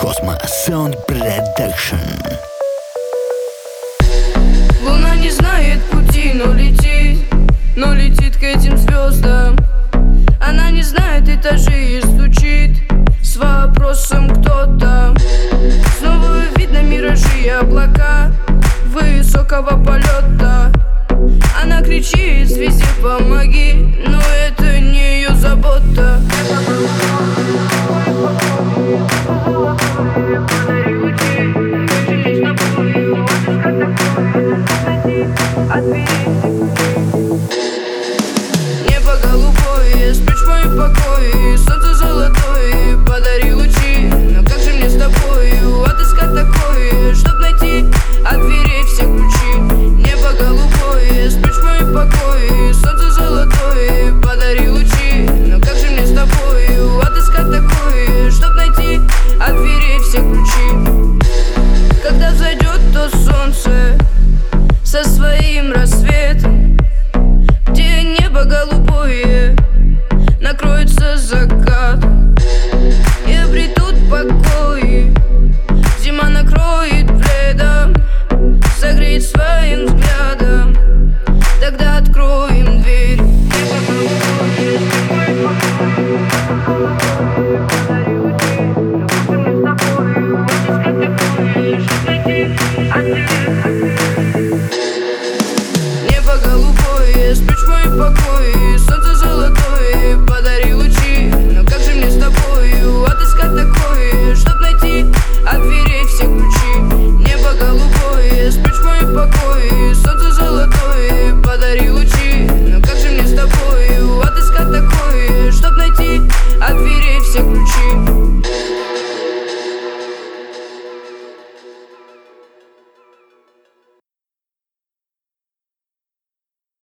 Космо Sound Production. Луна не знает пути, но летит к этим звездам. Она не знает этажей и стучит с вопросом «Кто там?». Снова видно миражи и облака высокого полета. Она кричит звезде «Помоги!», но